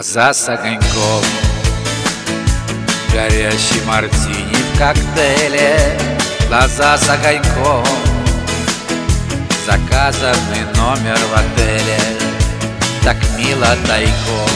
Глаза с огоньком, горящий мартини в коктейле. Глаза с огоньком, заказанный номер в отеле. Так мило тайком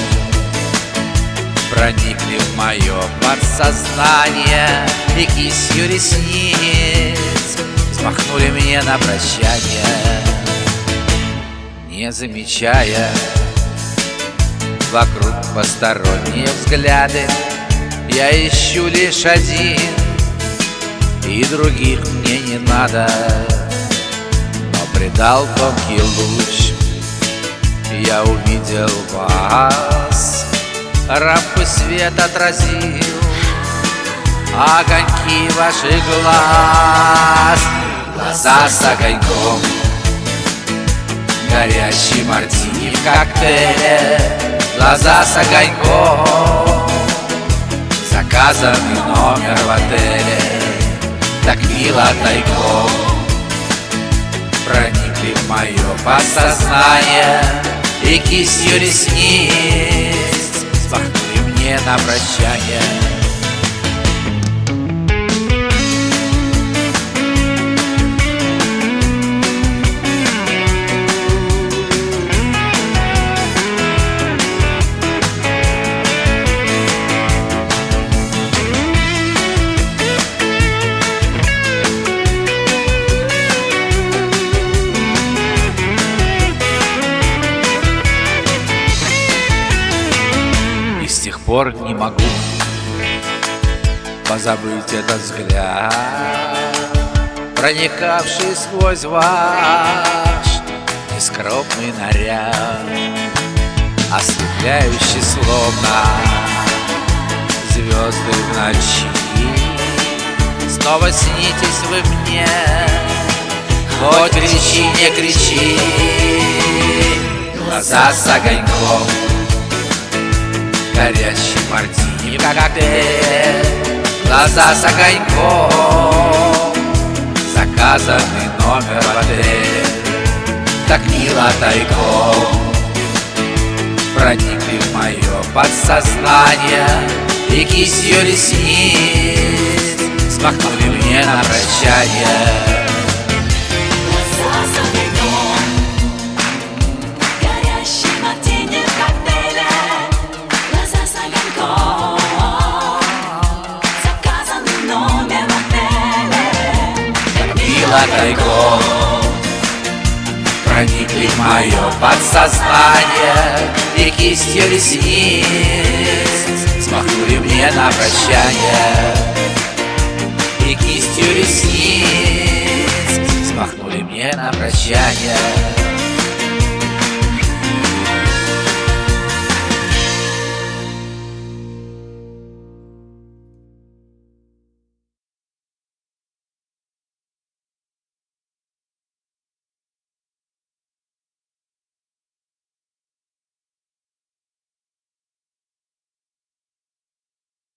проникли в мое подсознание и кистью ресниц взмахнули мне на прощание, не замечая вокруг посторонние взгляды. Я ищу лишь один, и других мне не надо. Но придал тонкий луч, я увидел вас, рамку свет отразил огоньки ваших глаз. Глаза с огоньком, горящий мартини в коктейле. Глаза с огоньком, заказанный номер в отеле. Так мило тайком проникли в мое подсознание и кистью ресниц взмахнули мне на прощание. С тех пор не могу позабыть этот взгляд, проникавший сквозь ваш нескромный наряд, осветляющий словно звезды в ночи. Снова снитесь вы мне, хоть кричи, не кричи. Глаза с огоньком, горящий мартини в коктейле. Глаза с огоньком, заказанный номер в отеле. Так мило тайком проникли в мое подсознание и кистью ресниц взмахнули мне на прощание. Тайком проникли в мое подсознание и кистью ресниц взмахнули мне на прощание. И кистью ресниц взмахнули мне на прощание.